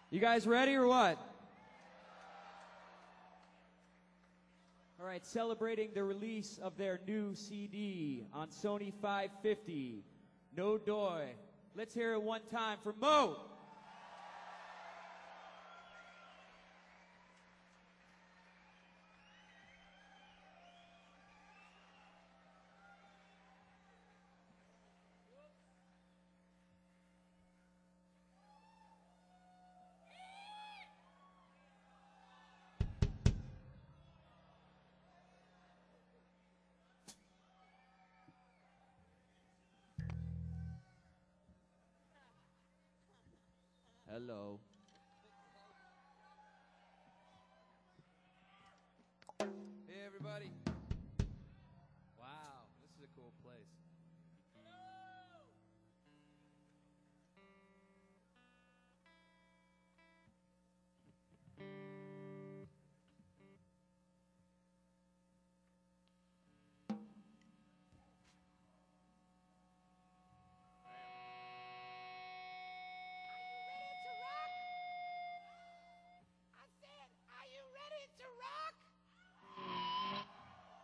You guys ready or what? All right, celebrating the release of their new CD on Sony 550, No Doy. Let's hear it one time for Mo. Hello. Hey, everybody. Wow, this is a cool place. Are you ready to rock?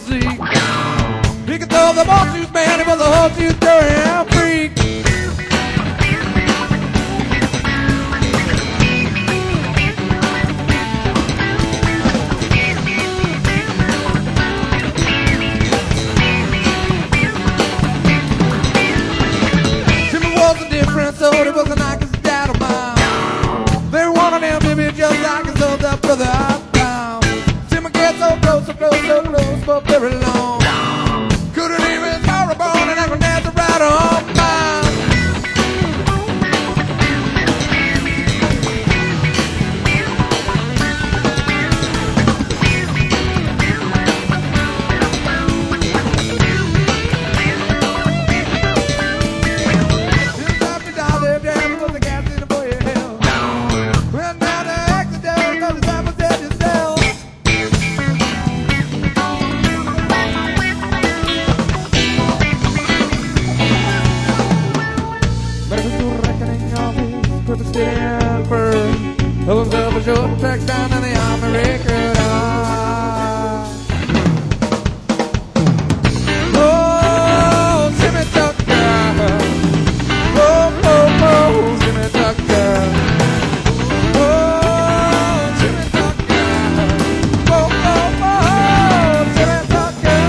see. He could throw the horseshoes, man, he was a horseshoe throwing freak. Jimmy was a different soul, he wasn't like his dad or mom. They wanted him to be just like his older brother uptown. Jimmy gets so close, so close, so close for very long. Couldn't even throw a bone and I could dance right on by. Himself a short track down in the army record. Oh, Jimmy Tucker. Oh, oh, oh, Jimmy Tucker. Oh, Jimmy Tucker. Oh, oh, oh, Jimmy Tucker.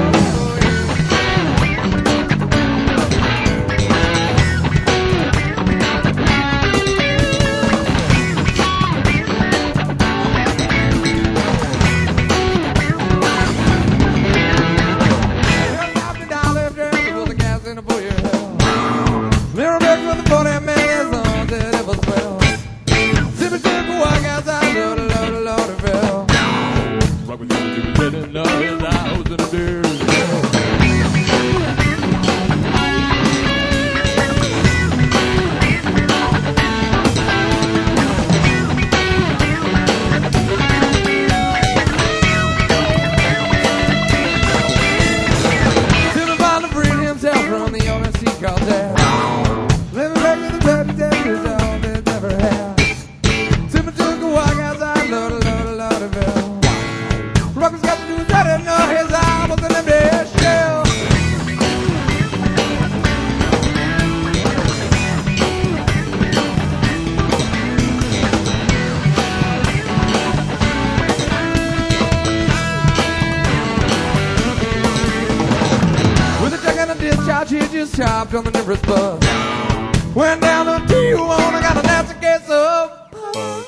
He just chopped on the nearest bus. Went down to Tijuana, got a nasty case of pus.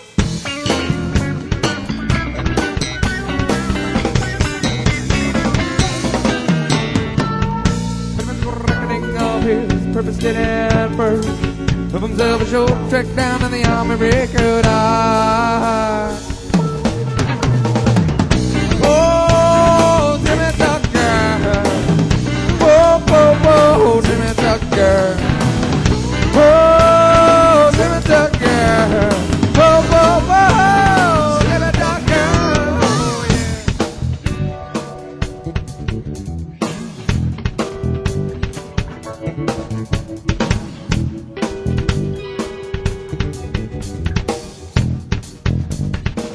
Reckoning of his purpose did at first. Of himself a short trek down in the army record. Oh, Jimmy Tucker. Oh, Jimmy Tucker. Oh, Jimmy Tucker. Oh, Jimmy Tucker. Oh, yeah.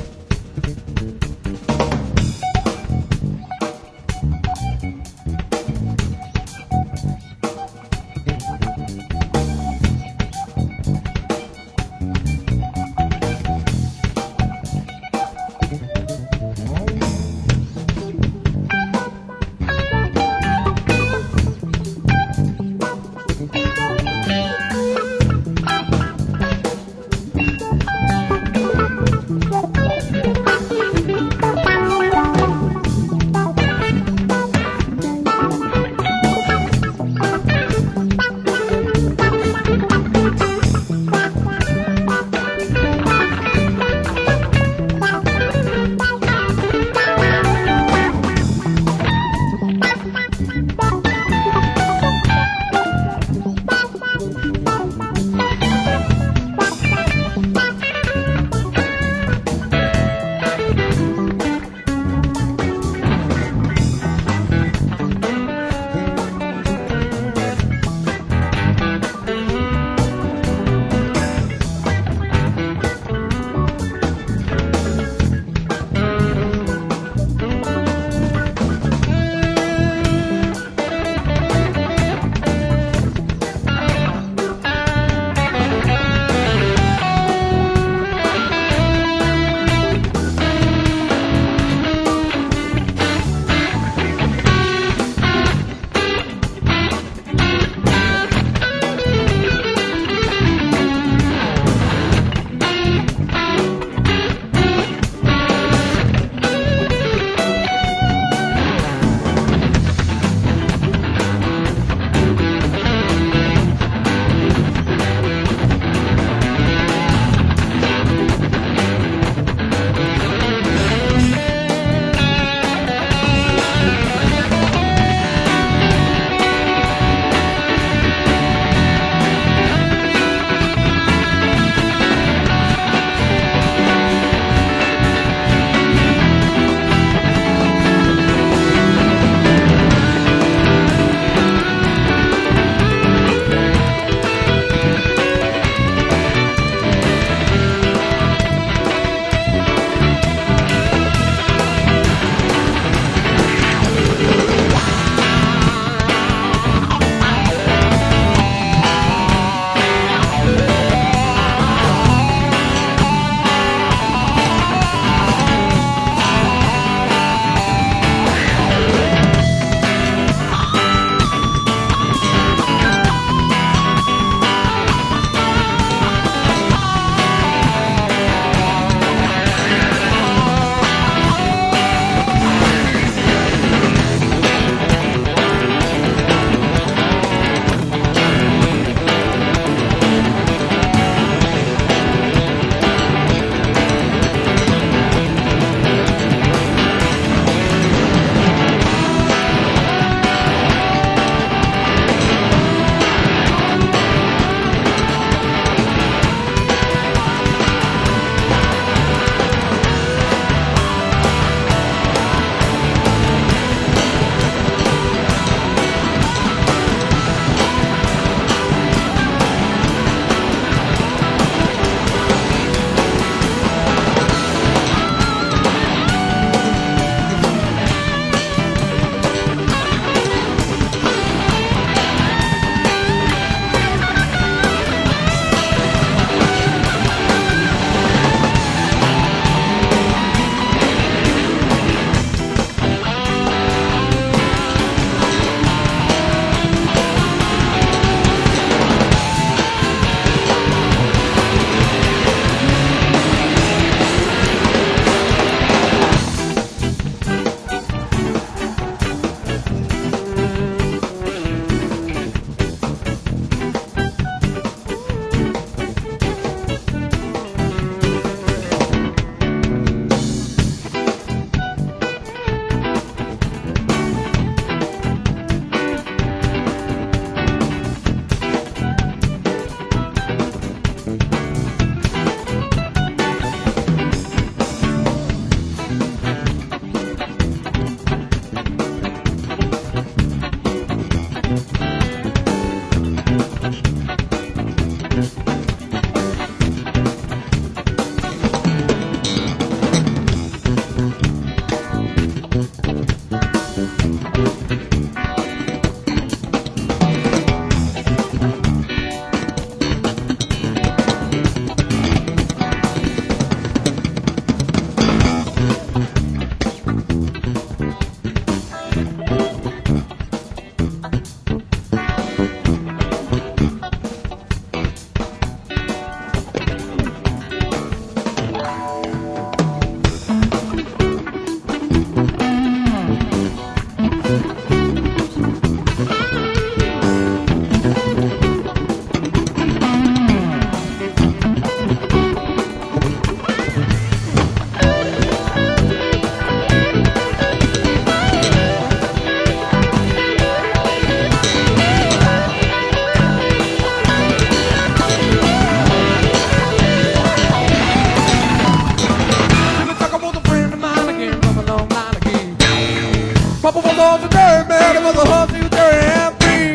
was a dirty man, it was a horse, he was dirty and free.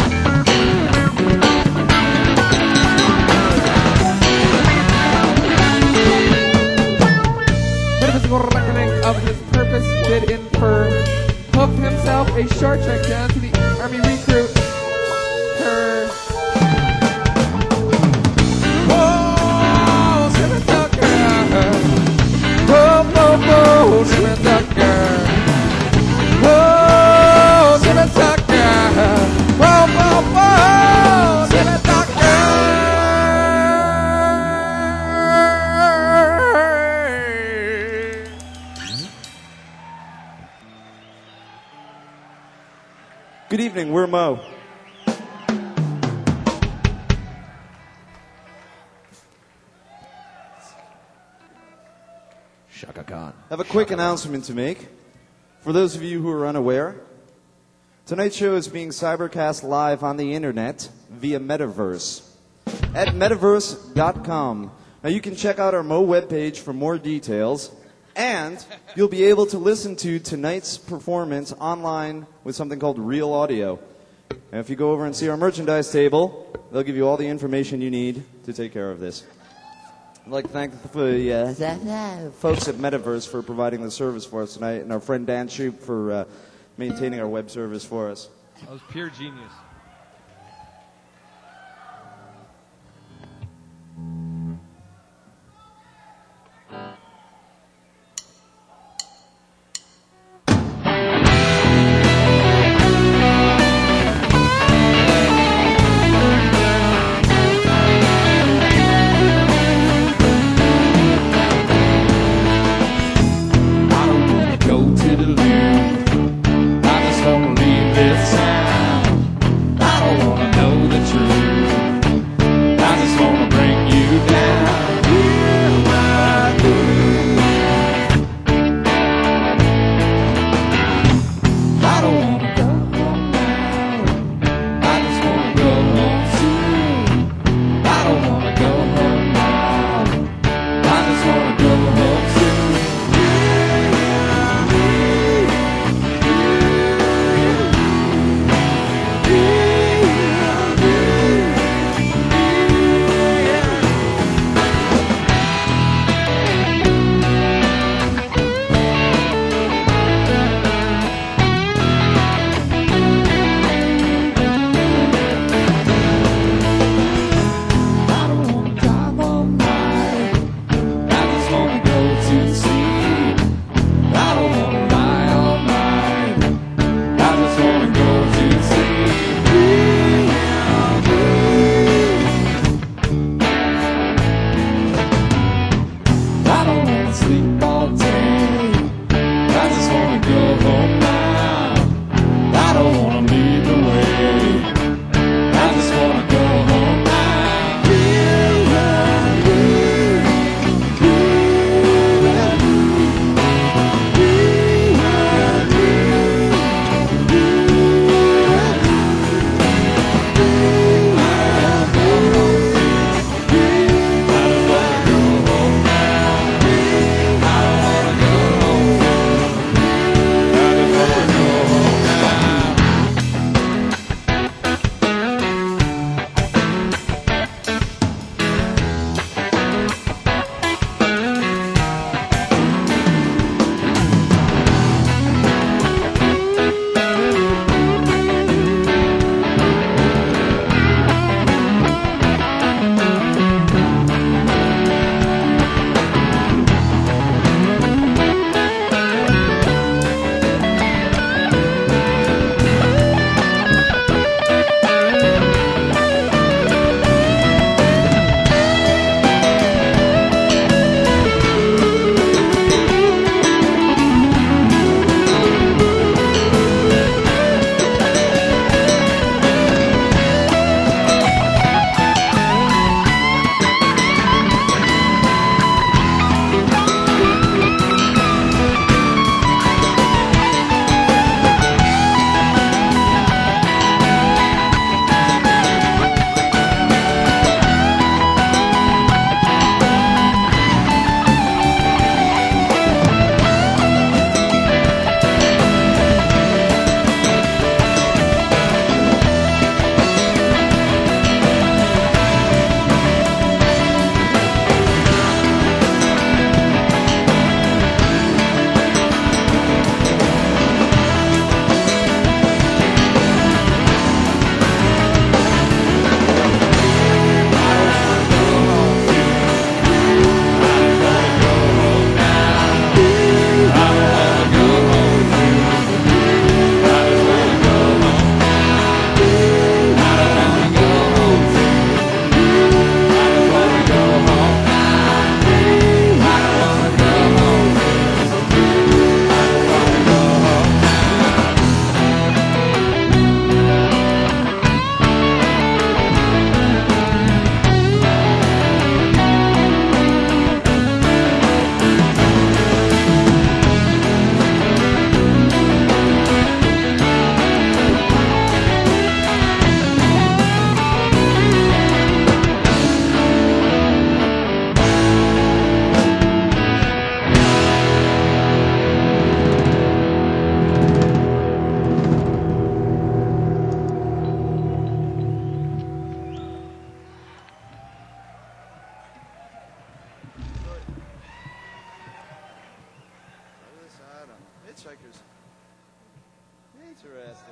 Metaphysical reckoning of his purpose did infer. Hooked himself a short trek down to the army recruit. Her. Whoa, Simon Tucker. Whoa, whoa, whoa, Simon Tucker. Whoa, Simon Tucker. Whoa, whoa, whoa, Simon Tucker. Good evening, we're Mo. Shaka Khan. I have a quick announcement to make. For those of you who are unaware, tonight's show is being cybercast live on the internet via Metaverse at metaverse.com. Now you can check out our Mo webpage for more details, and you'll be able to listen to tonight's performance online with something called Real Audio. And if you go over and see our merchandise table, they'll give you all the information you need to take care of this. I'd like to thank the folks at Metaverse for providing the service for us tonight, and our friend Dan Shoup for maintaining our web service for us. That was pure genius. I don't wanna go to the loo. I just wanna leave this town.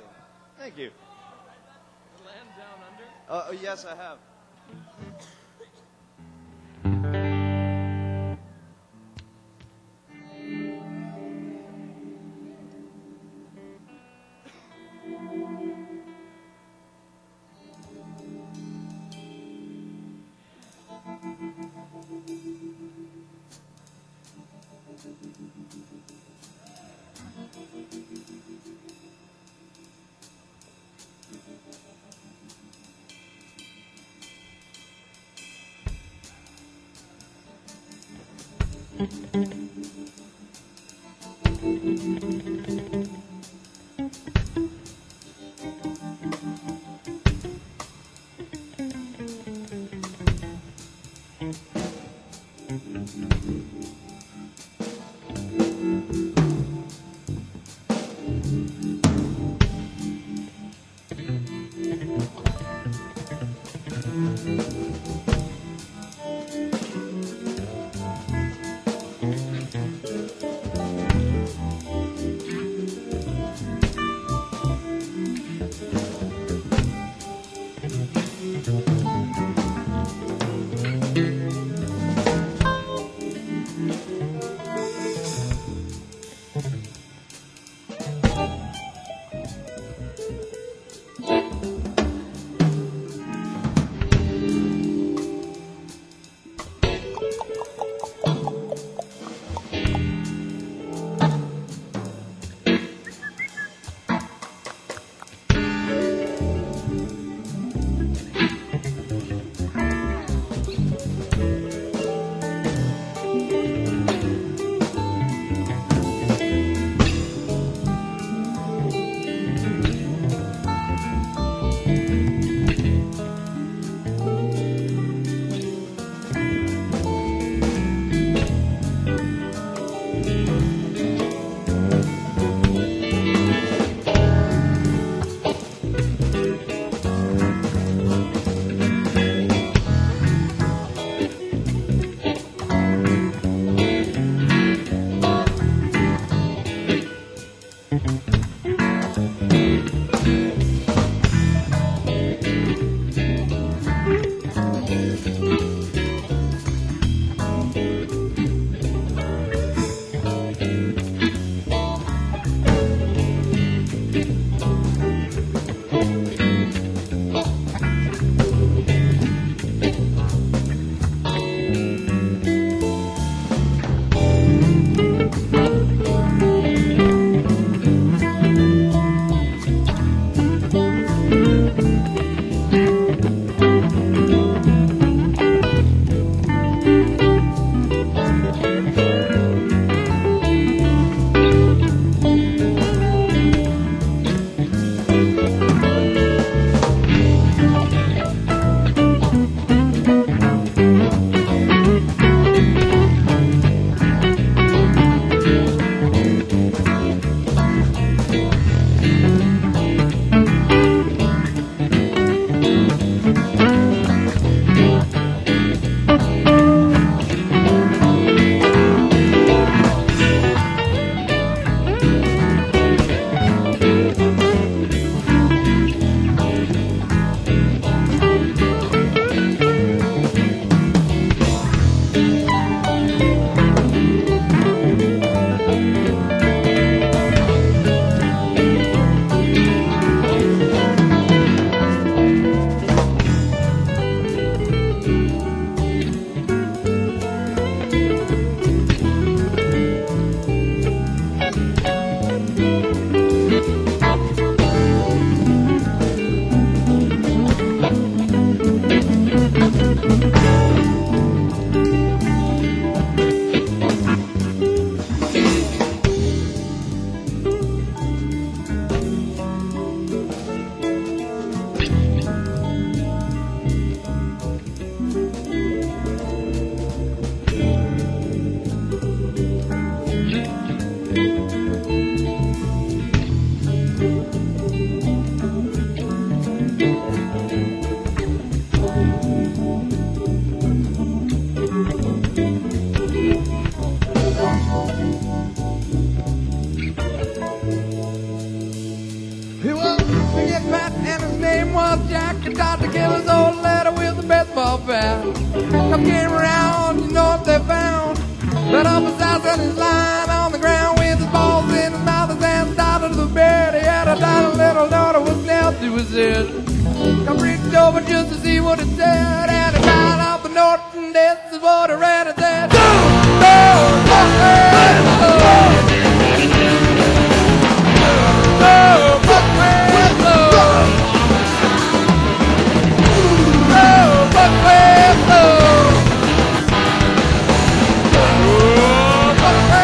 Thank you. Land down under. Yes, I have. can start to kill his old letter with the baseball bat. Come came around, you know what they found. But up his house and his lying on the ground with his balls in his mouth, his hands started to the bed. He had a tiny little daughter with nails to his head. Come reached over just to see what it said, and he tied off the note, and this is what it read. It said, "Go, fuck me, go, fuck me, go, fuck me, go, fuck me."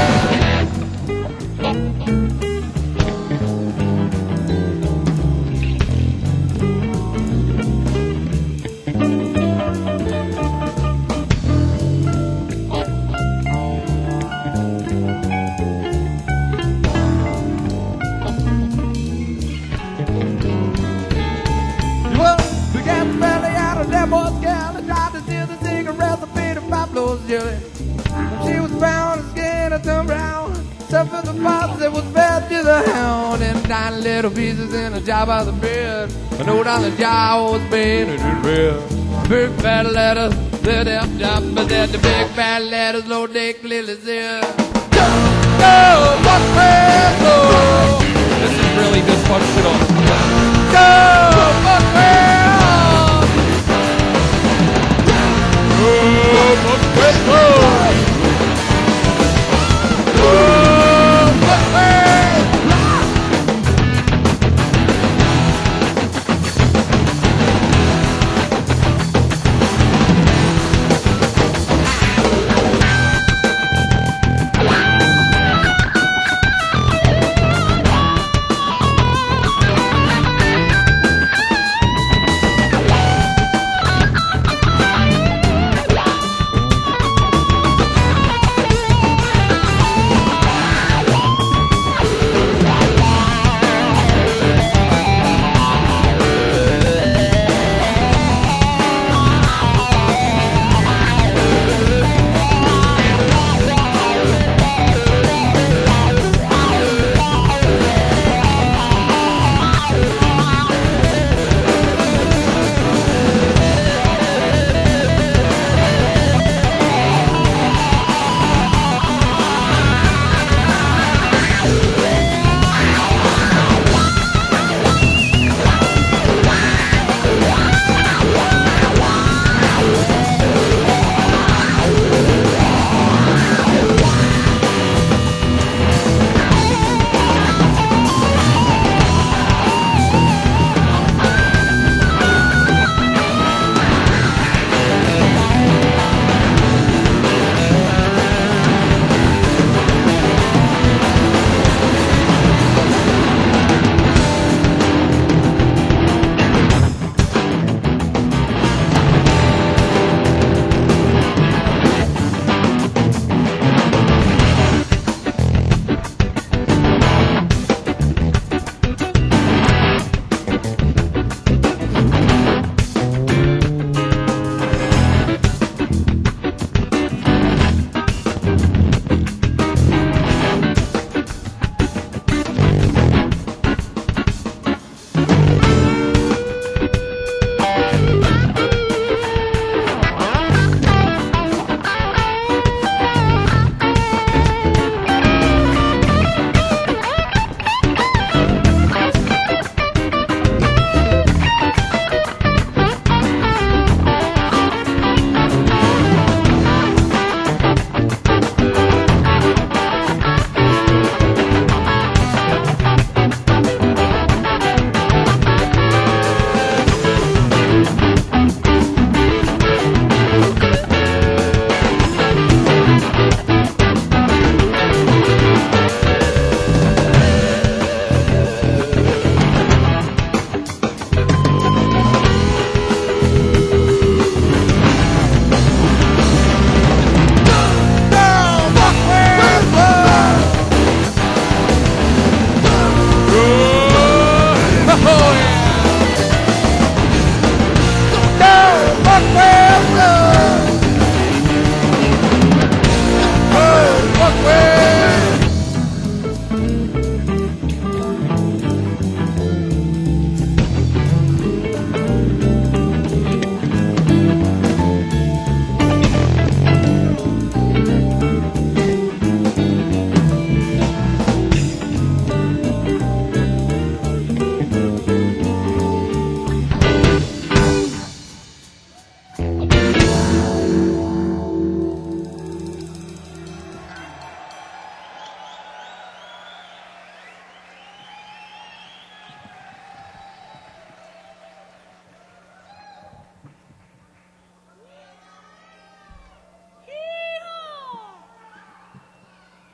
Well, we got the belly out of that boy's gal and tried to steal the cigarettes and feed her Pablo's jelly. She was found and skin and turned brown. Stuff in the box that was fed to the hound. And tiny little pieces in a jar by the bed. A note on the jar was painted in red. Big fat letters, lit up top, but then the big fat letters, low dick lily said, "Go, go, fuck me, go." This is really dysfunctional. Go, fuck me,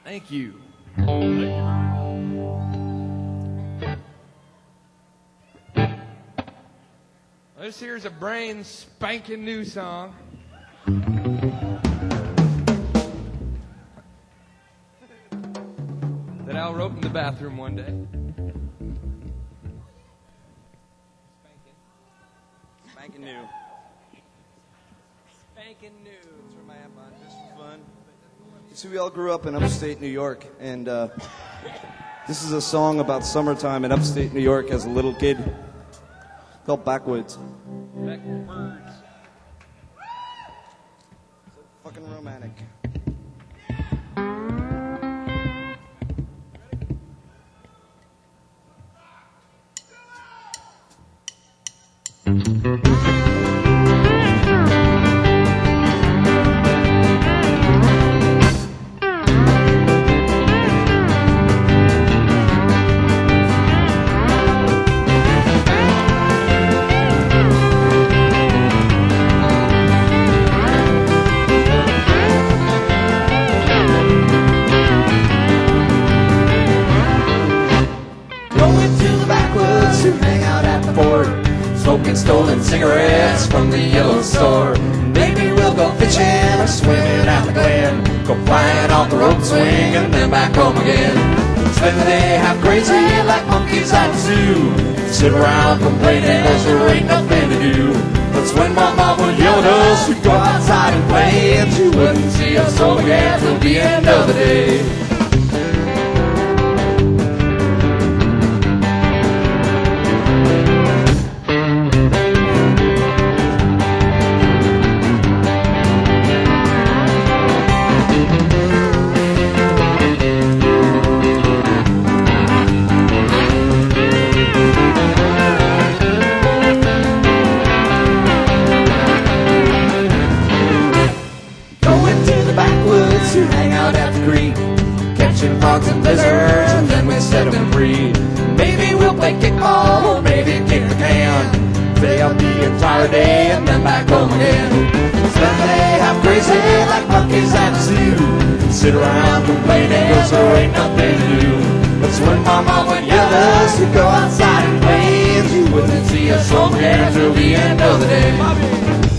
Thank you. This here's a brand spanking new song. That Al wrote in the bathroom one day. Spanking new. Spanking new. Turn my amp on just for fun. So we all grew up in upstate New York, and this is a song about summertime in upstate New York as a little kid. Called Backwoods. Backwards. Fucking romantic. Going to the backwoods to hang out at the fort, smoking stolen cigarettes from the yellow store. Maybe we'll go fishing or swimming at the glen, go flying off the rope swing and then back home again. Spend the day half crazy like monkeys at the zoo, sit around complaining cause there ain't nothing to do. That's when my mama yelled at us, we'd go outside and play, and she wouldn't see us home again till the end of the day. Catching frogs and lizards, and then we set them free. Maybe we'll play kickball, or maybe kick the can. Stay up the entire day, and then back home again. Spend the day half crazy like monkeys at the zoo, sit around complaining cause there ain't nothing to do. That's when my mom would yell at us to go outside and play, and she wouldn't see us home again till the end of the day.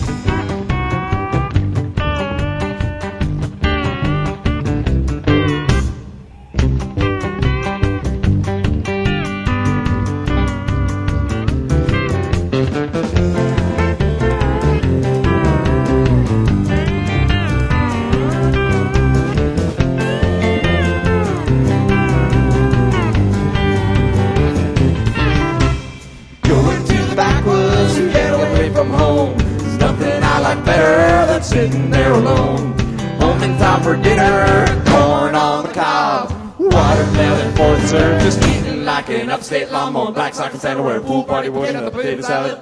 Sitting there alone, home in time for dinner, corn on the cob, watermelon for dessert, just eating like an upstate lawnmower, black sock and sandal, wear a pool party, working on the potato salad.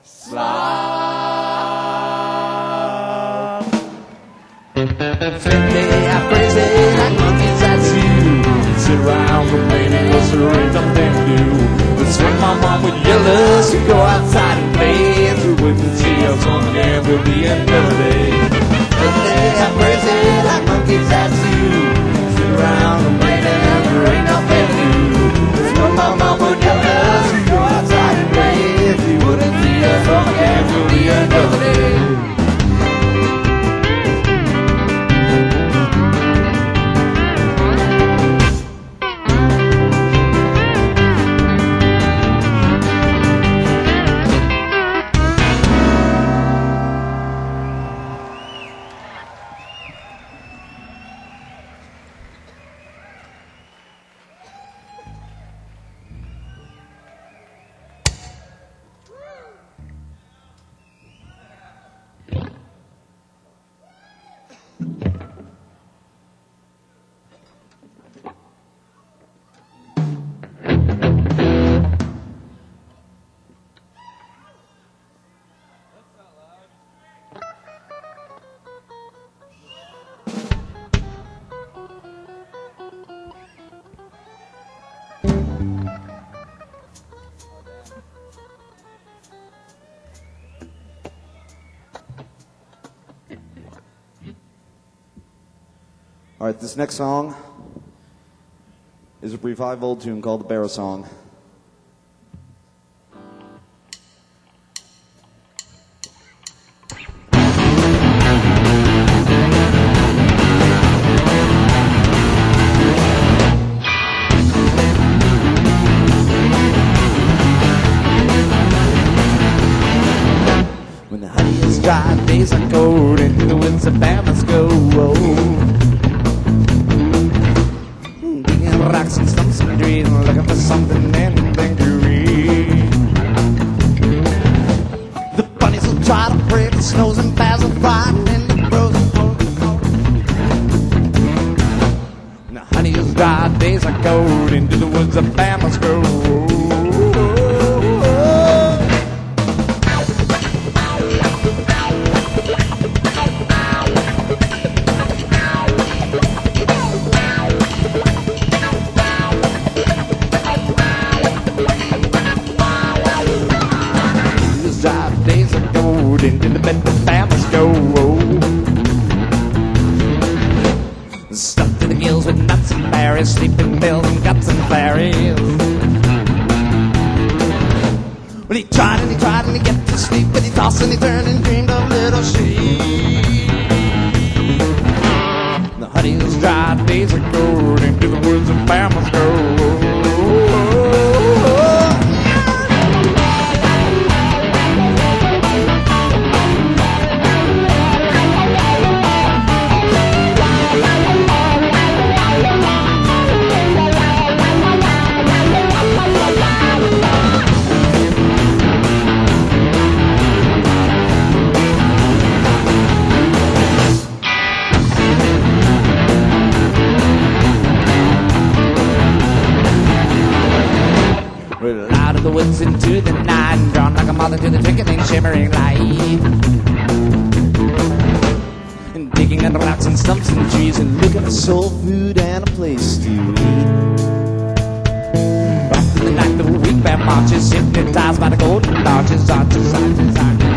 Slop. Spend day half crazy like monkeys at zoo, sit around complaining cause there ain't nothing to do. That's when my mom would yell at us to go outside and play, and she wouldn't see us home again till the end of the day. I'm crazy like monkeys at zoo, sit around complaining there ain't nothing to do. That's when my mom would yell at us to go outside and play, and she wouldn't see us home again till the end of the day. All right, this next song is a revival tune called the Bear Song. When the honey is dry, days are cold, and the winds of Bama's go. Digging rocks and stumps and trees, looking for something, anything to read. The bunnies will try to brave the snows and bears will fight in the frozen cold. When the honey is dry, days are cold, into the woods of Bama's go. Days are gold, into the bed with Bama's go. Stuffed to the gills with nuts and berries, sleeping pills and guts and fairies. Well, he tried and he tried and he get to sleep, but he tossed and he turned and dreamed of little sheep. The honey is dry, days are gold, into the woods of Bama's go. We're out of the woods into the night, drawn like a moth into the twinkling, shimmering light. And digging under rocks and stumps and trees, and looking for soul food and a place to eat. Off in the night, the wheat bear marches, hypnotized by the golden arches, arches, arches, arches.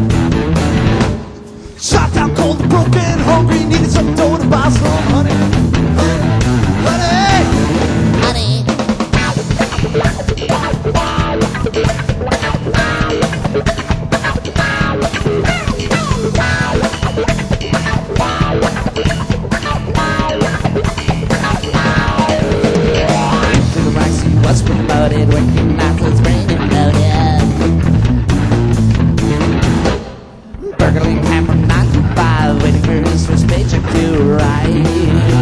Shot down cold and broken, hungry, needed some dough to buy some honey. Honey, honey, honey. Into the rocks he was promoted, working nights with brain loaded. Burgling ham from 9 to 5, waiting for his first paycheck to arrive.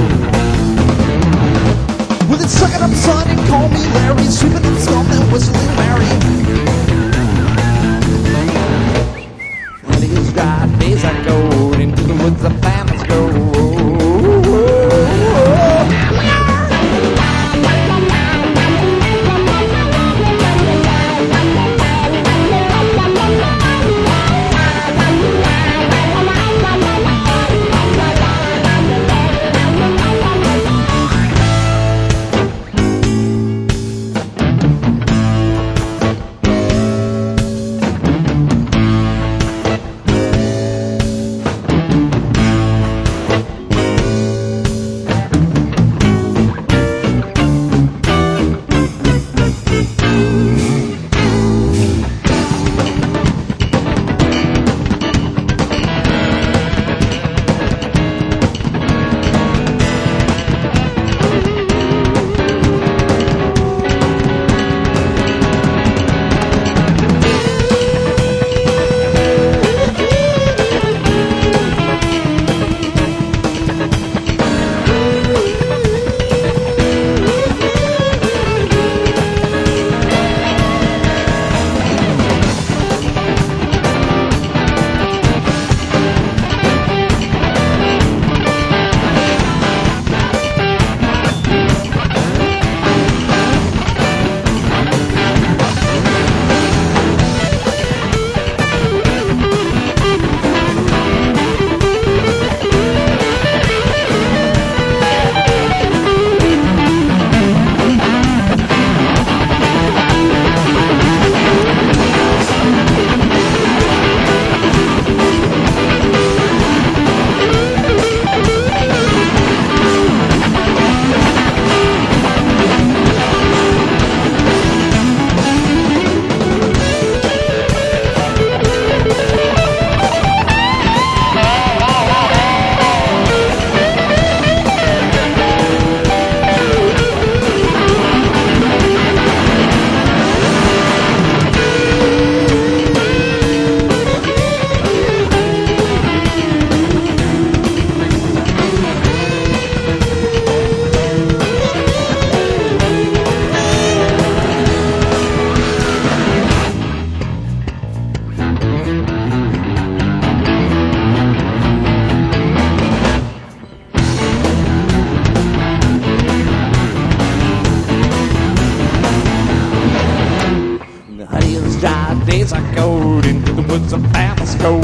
these dry days I go into the woods of Tabasco.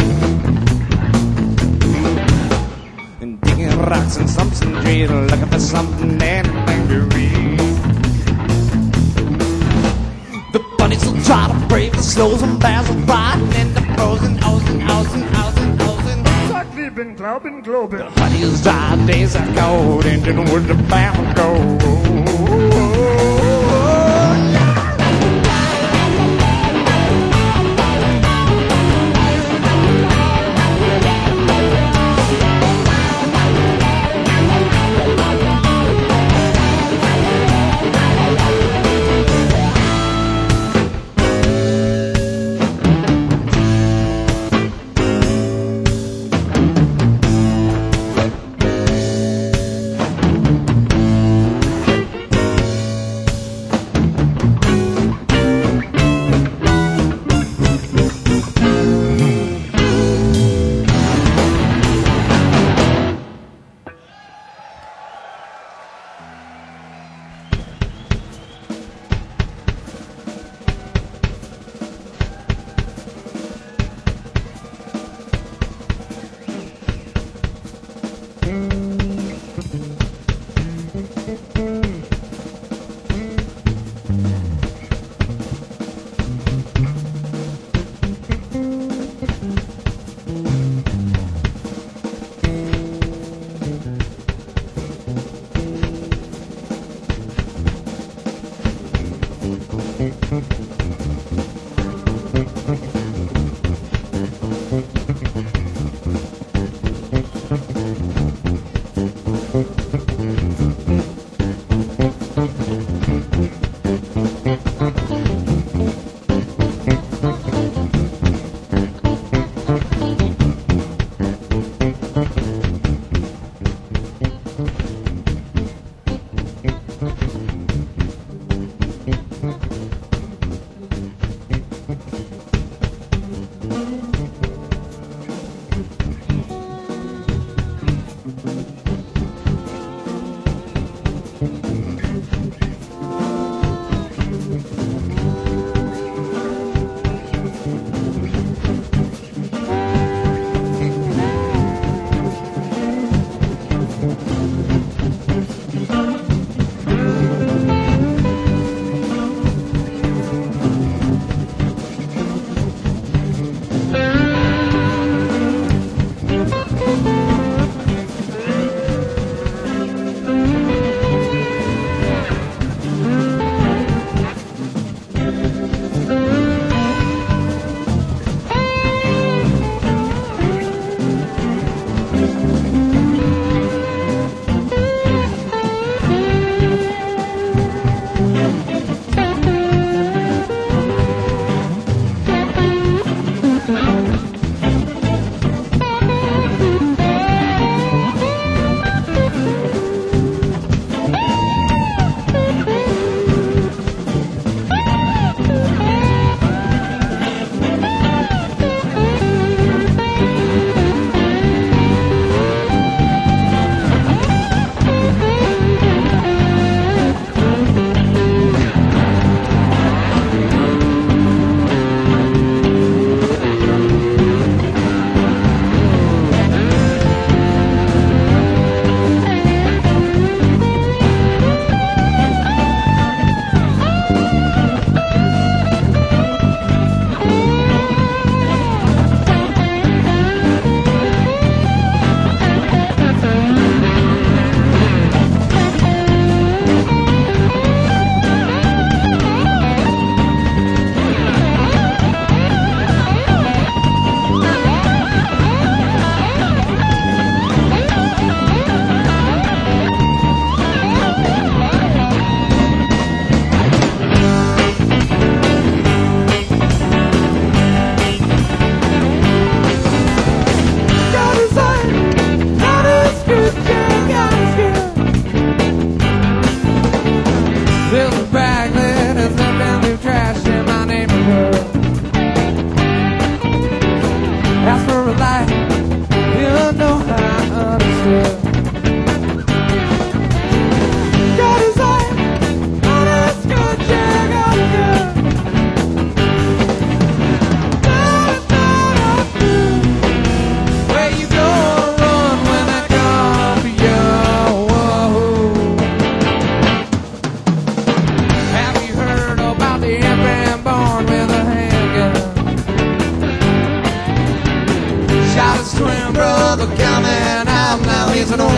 And digging rocks and stumps and trees, looking for something, anything to read. The bunnies will try to brave the snows and bears will riding in the frozen, ocean. Sag lieben, glauben, globen. The funniest dry days I go into the woods of Tabasco.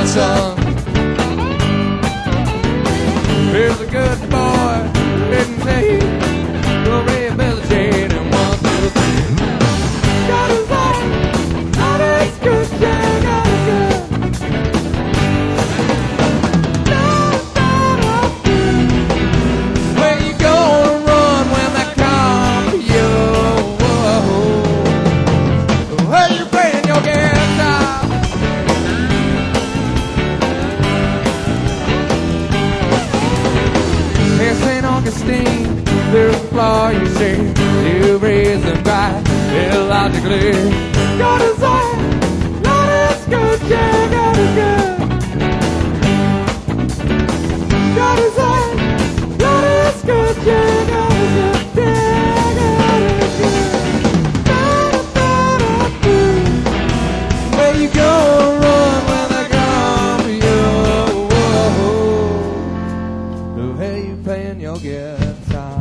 my son. Here's a good boy, didn't take your rehabilitating and 1, 2, 3. God is like, God is good, yeah, God is good. Where you gonna run when they come for you? Where you playing your guitar? Here St. Augustine, there's a flaw you see. You reason right, illogically. God is like, God is good, yeah, God is good. God is like, God is good, yeah, God is good, yeah, God is good. Da-da-da-da-da. Where you gonna run when they come for you? Where you playing your guitar?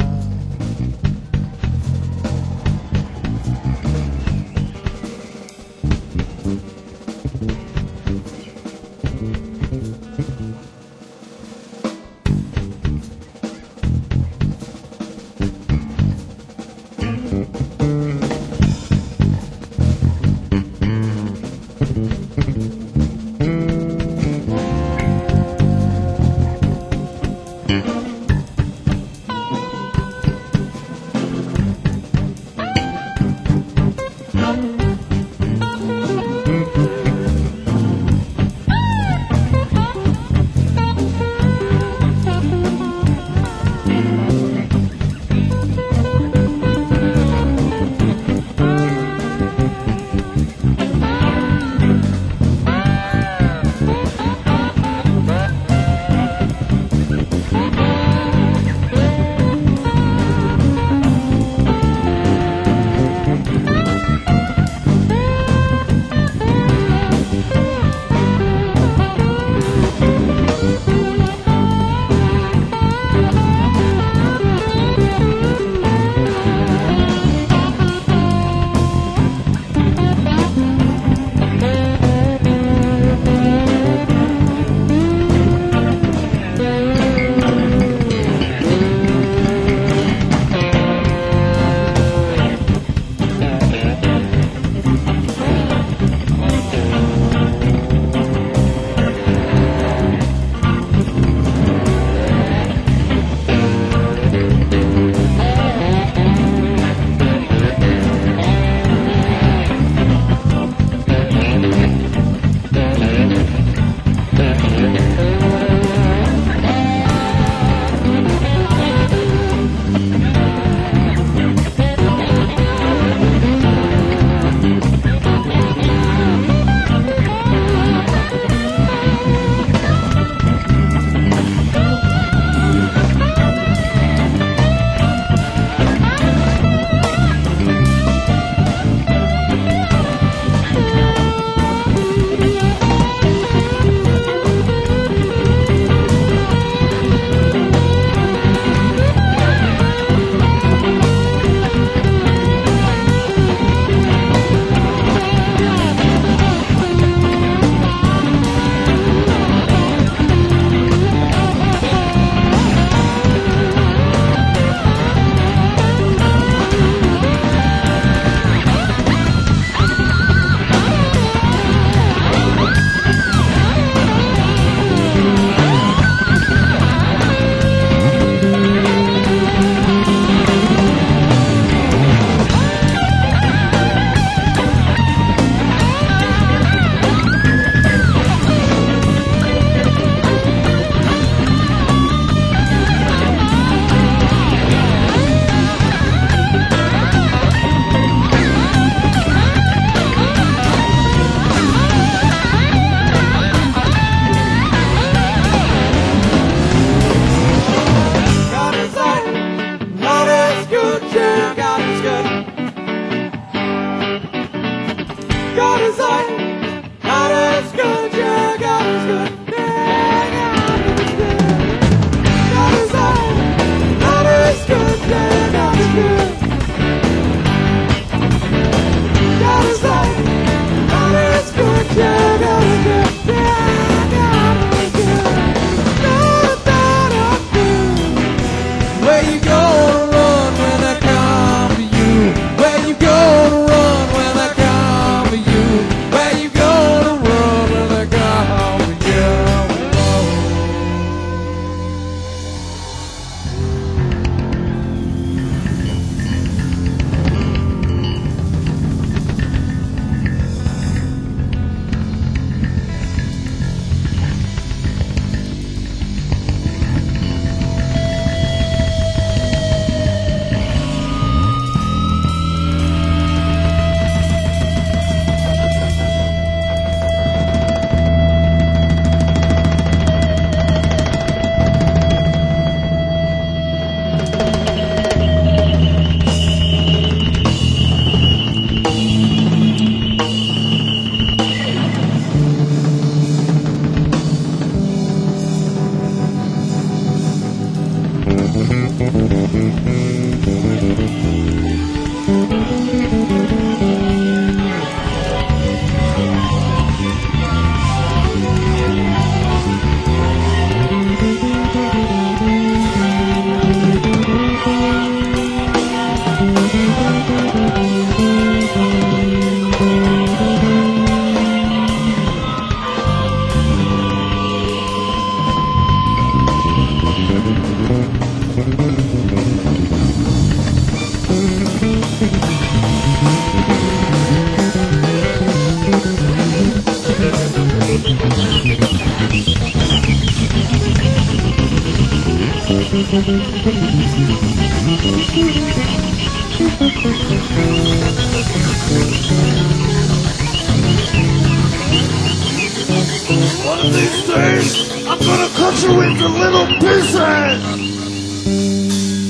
One of these days, I'm gonna cut you into little pieces.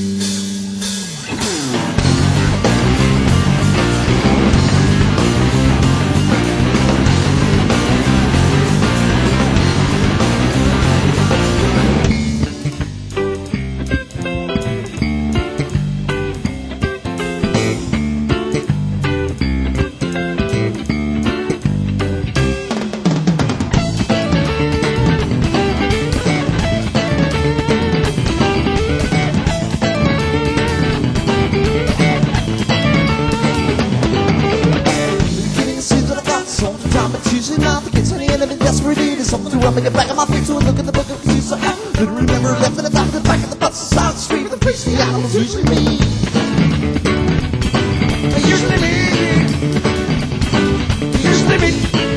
Rubbing it back on my feet to a look at the book of keys. I literally never left in the back of the back of the bus side of the street. The place the animals usually me. Usually me. Usually me.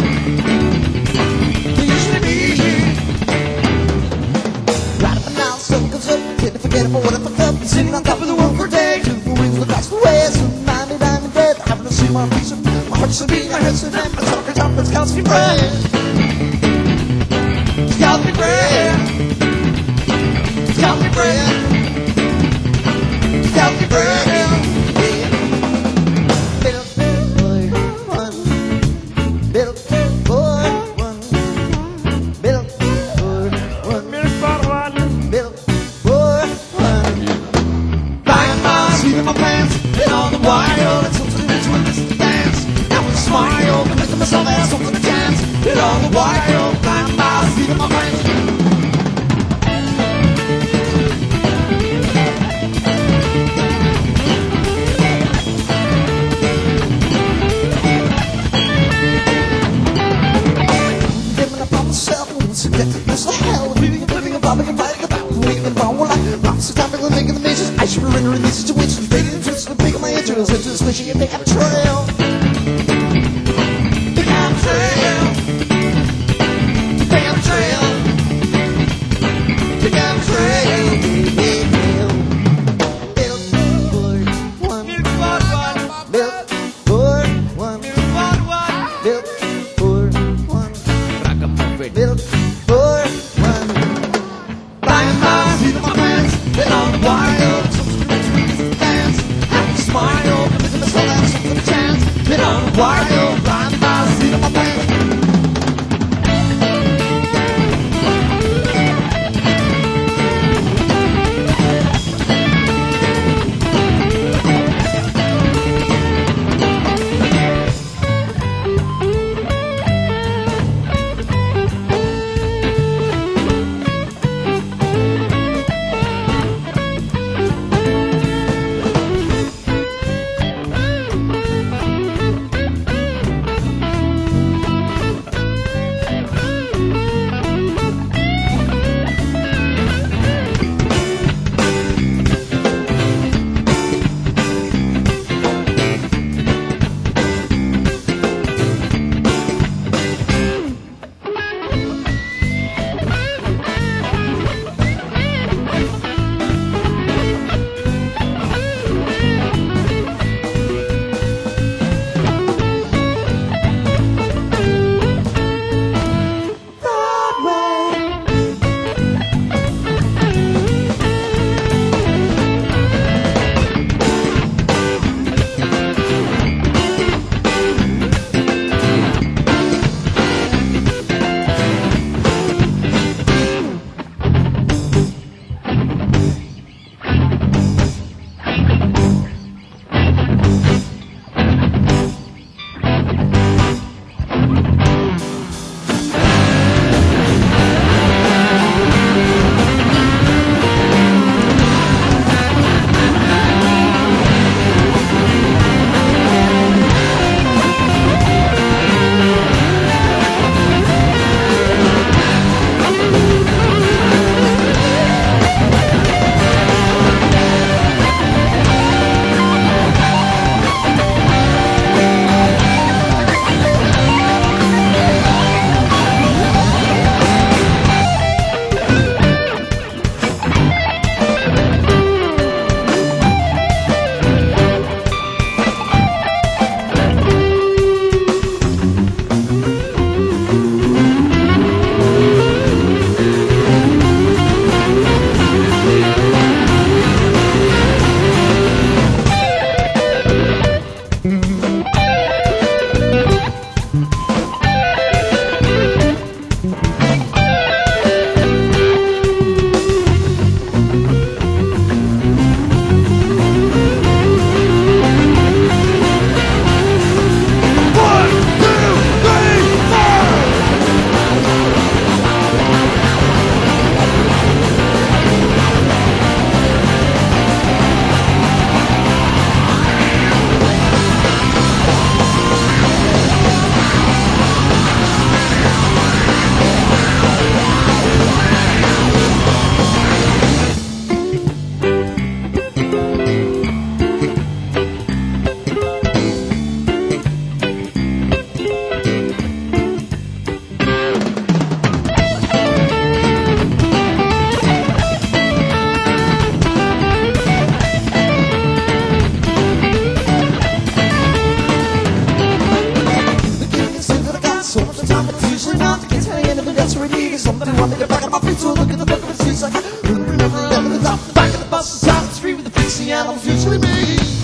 Usually me. Right up and down, so conservative, can't forget about what I fucked up. Sitting on top of the world for a day. Two full wings across the way. So I'm dead. I happen to see my reason. My heart's a beat, my head's a name. My talking top, it's counts me bread. Got me bread. Got me bread. Got me bread. Little boy, one. Little boy, one. Little boy, one. Little boy, one. Buying my sleep in my pants. And on the wild, it's something to do with this dance. Now with a smile, I'm making myself ask something to dance. And on the wild, buying my sleep in my pants. Subjectiveness to hell, living and bobbing and biting about, waiting and bowing like rocks and topic, making the mazes. I should render in these situations, fading and twisting, picking my entrails into the squishy and pick up a trail. Pick up a trail. Pick up a trail. Pick up a trail. Little boy, one. Little boy, one. Little boy, one. Little boy, one. Little boy, one. Buying my seat in my pants. Been on the wild. Some screams, dance. Have a smile. Making myself have something to chance. Been on the wild. Buying my seat in my pants. They're back at my feet, so I look at the book of the seats like I remember the top. Back at the bus, side of the street with the fixie animals, usually me.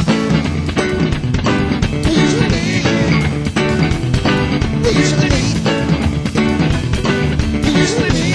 Usually me. Usually me. Usually me.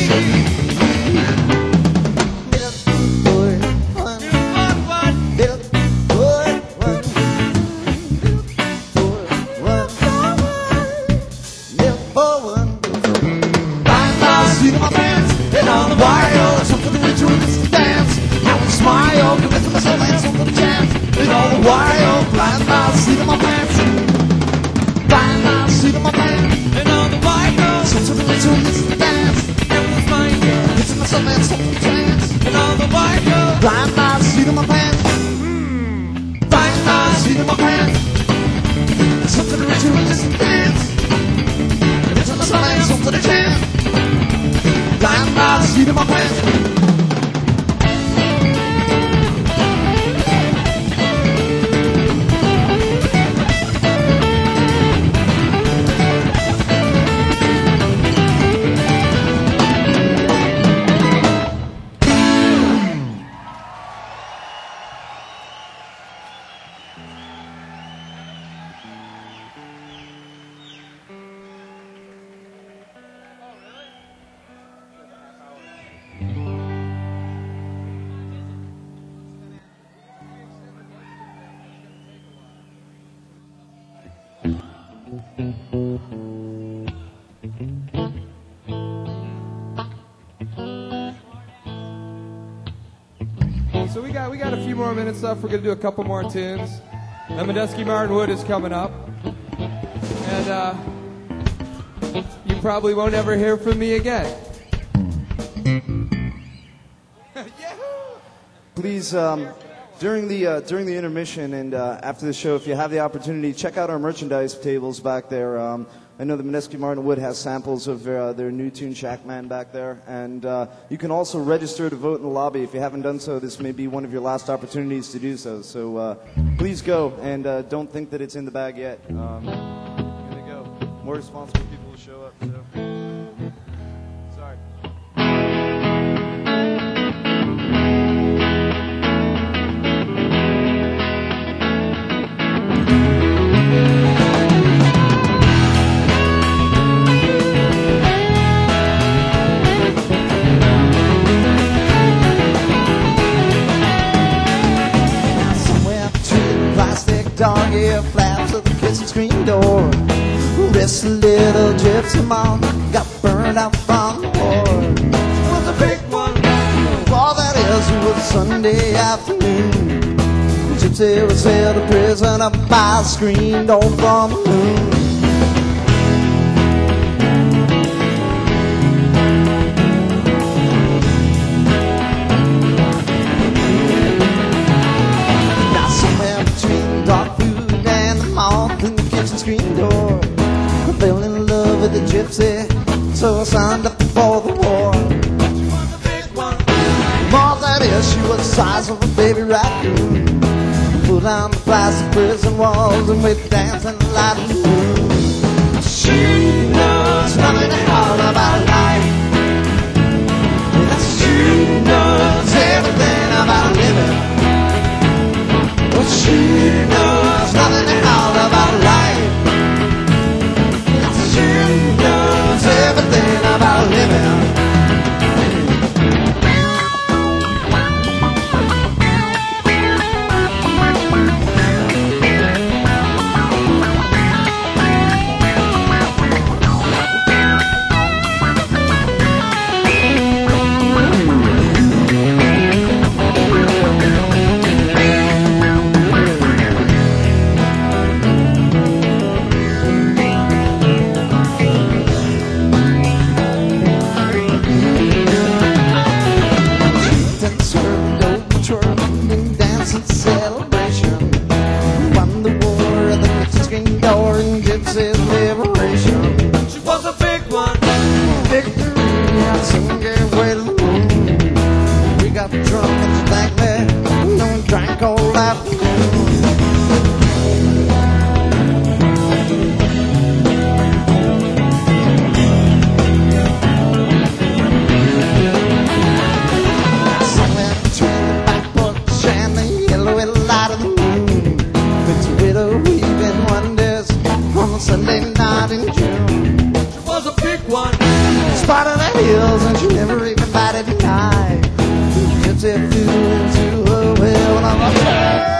So we got a few more minutes left. We're gonna do a couple more tunes. Then Medeski Martin Wood is coming up, and you probably won't ever hear from me again. Please, during the intermission and after the show, if you have the opportunity, check out our merchandise tables back there. I know that Medeski Martin Wood has samples of their new tune Shackman back there, and you can also register to vote in the lobby. If you haven't done so, this may be one of your last opportunities to do so. So please go, and don't think that it's in the bag yet. Gonna go. More responsible people will show up. So. Sorry. Dog ear flaps of the kitchen screen door. This little gypsy mom got burned out from the war. It was a big one. All that is, it was Sunday afternoon. Gypsy was held to prison up by a screen door from the moon. Screen door. I fell in love with the gypsy, so I signed up for the war. She was a big one. More than is, she was the size of a baby raccoon. Pulled down the plastic prison walls and we danced in the light of the moon. She knows nothing at all about life. She knows everything about living. Well, she knows nothing at all about life. Everything about living. window, weaving wonders on a Sunday night in June. It was a big one. Spotted the hills and she never even batted an eye. Gypsy flew into a well and I'm a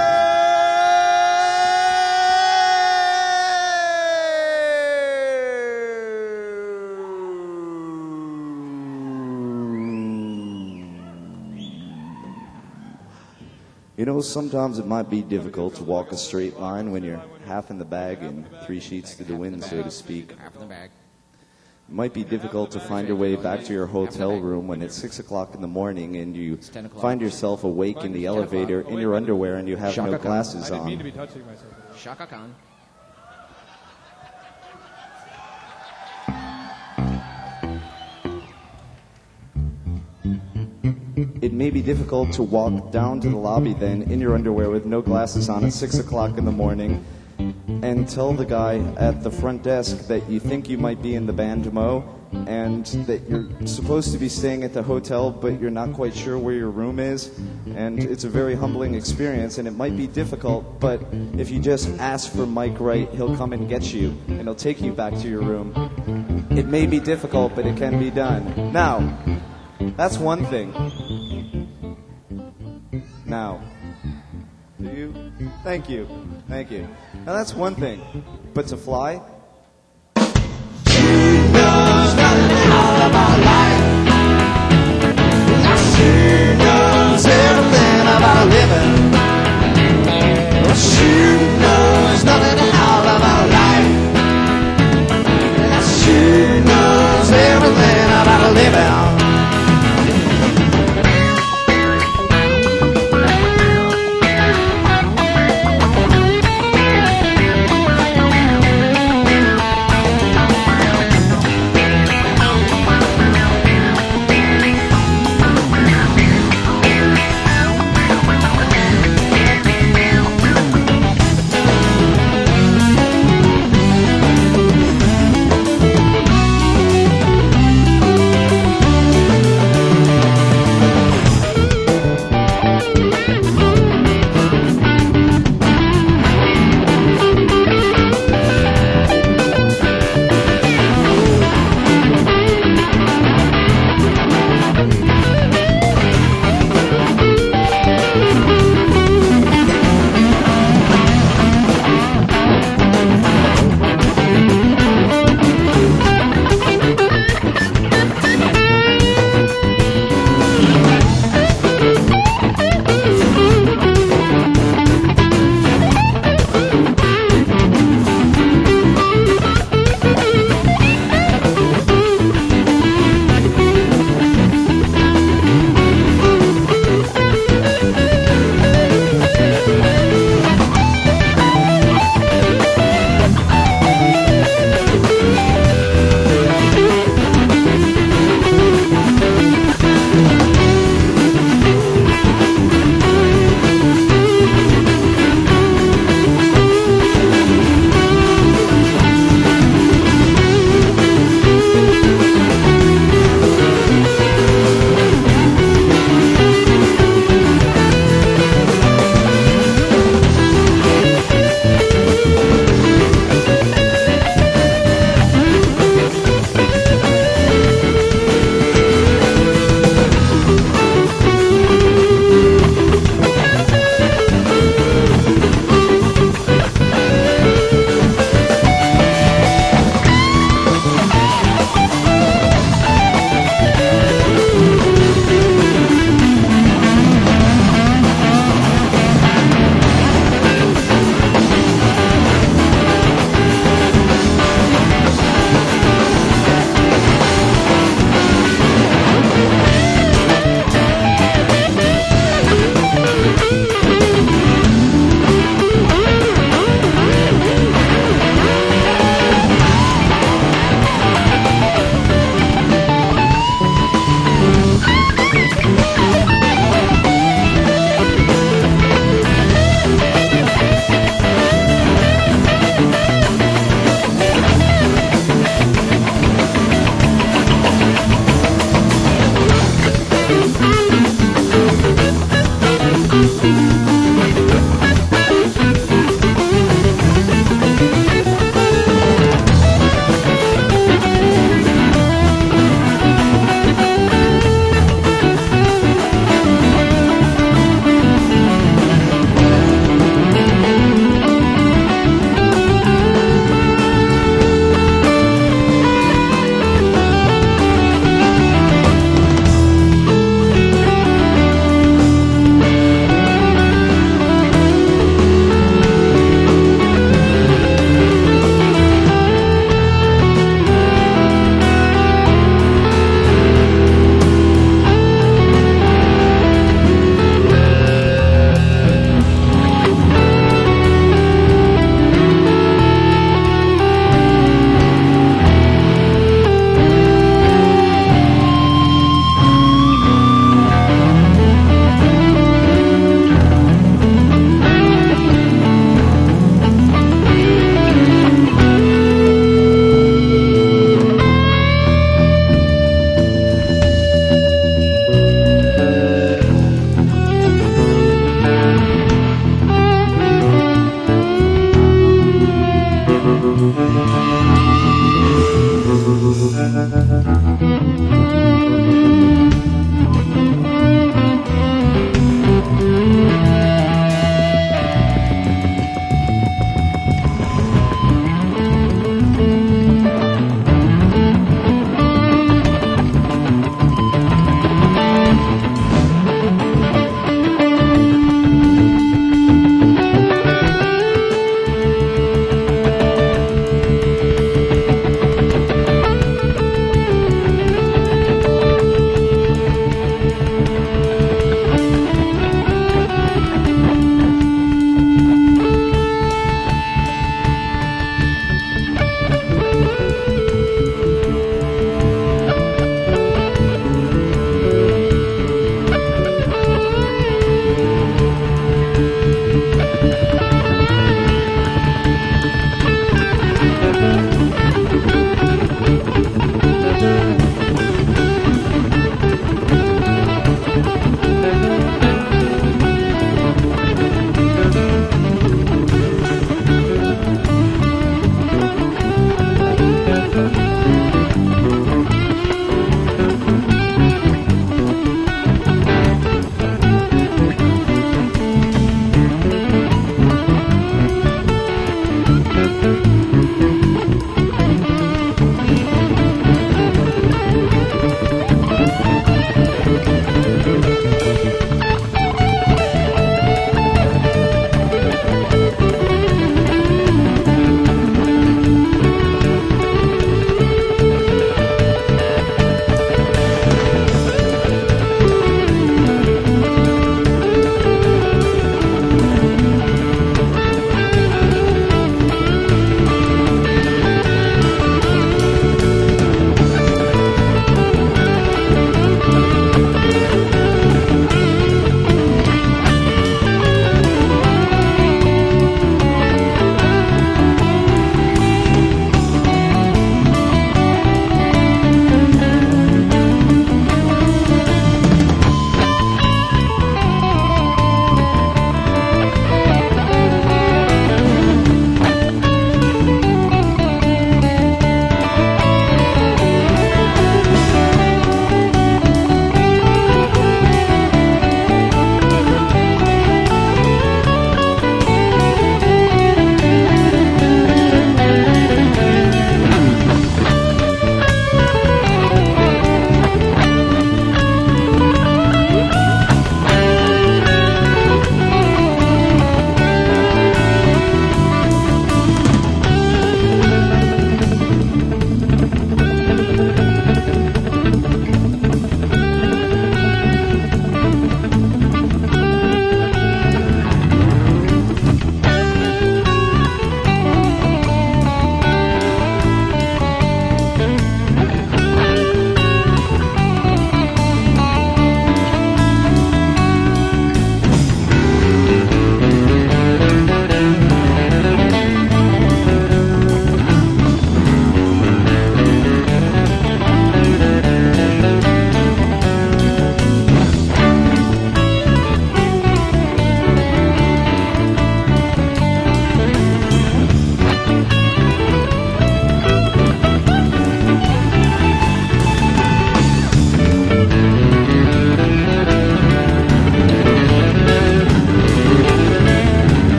You know, sometimes it might be difficult to walk a straight line when you're half in the bag and 3 sheets to the wind, so to speak. Half in the bag. It might be difficult to find your way back to your hotel room when it's 6 o'clock in the morning and you find yourself awake in the elevator in your underwear and you have no glasses I didn't mean to on. be touching myself. Shaka Khan. It may be difficult to walk down to the lobby then in your underwear with no glasses on at 6 o'clock in the morning and tell the guy at the front desk that you think you might be in the band Mo and that you're supposed to be staying at the hotel but you're not quite sure where your room is, and it's a very humbling experience and it might be difficult, but if you just ask for Mike Wright, he'll come and get you and he'll take you back to your room. It may be difficult, but it can be done. Now, that's one thing. Now, do you? Thank you. Thank you. Now that's one thing. But to fly? She knows nothing all about life. She knows everything about living. She knows nothing all about life. She knows everything about living.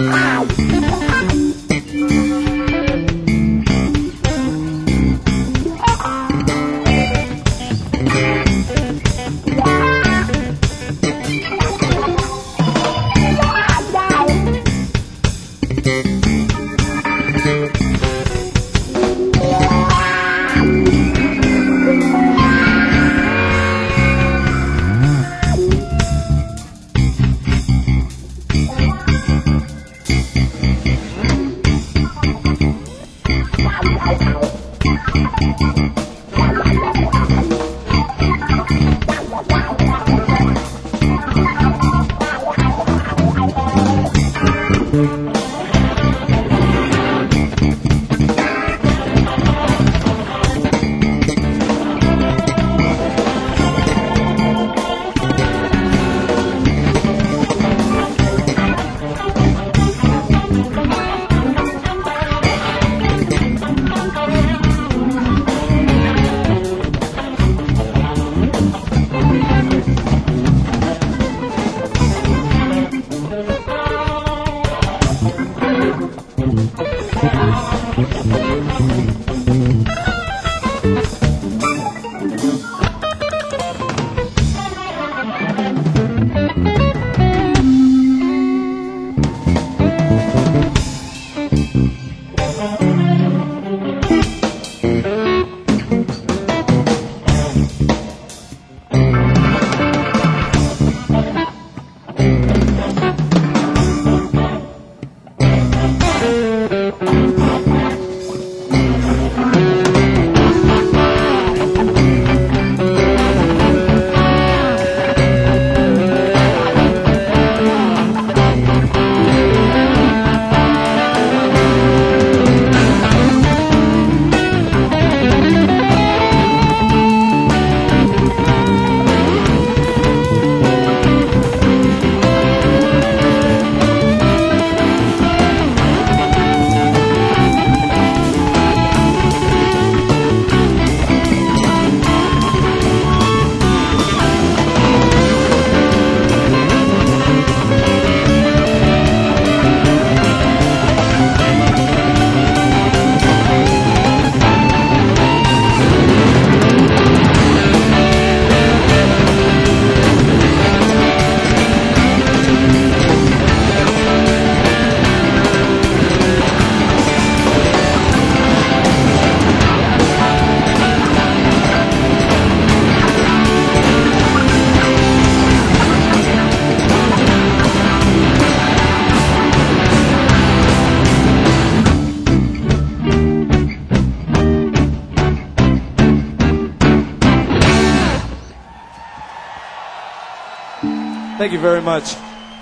Thank you very much.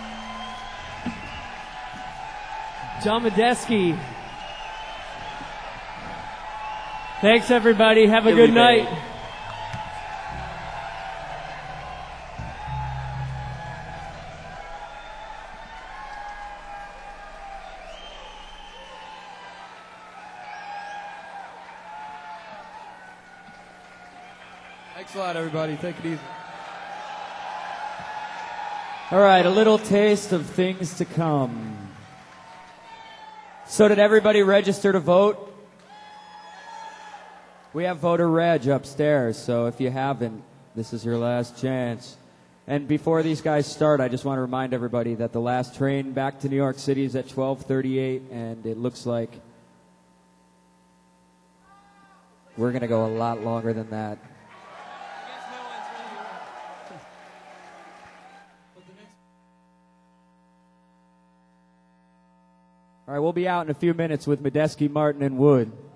John Medeski. Thanks, everybody. Have a good night. Thanks a lot, everybody. Take it easy. All right, a little taste of things to come. So did everybody register to vote? We have voter reg upstairs, so if you haven't, this is your last chance. And before these guys start, I just want to remind everybody that the last train back to New York City is at 12:38, and it looks like we're going to go a lot longer than that. All right, we'll be out in a few minutes with Medeski, Martin, and Wood.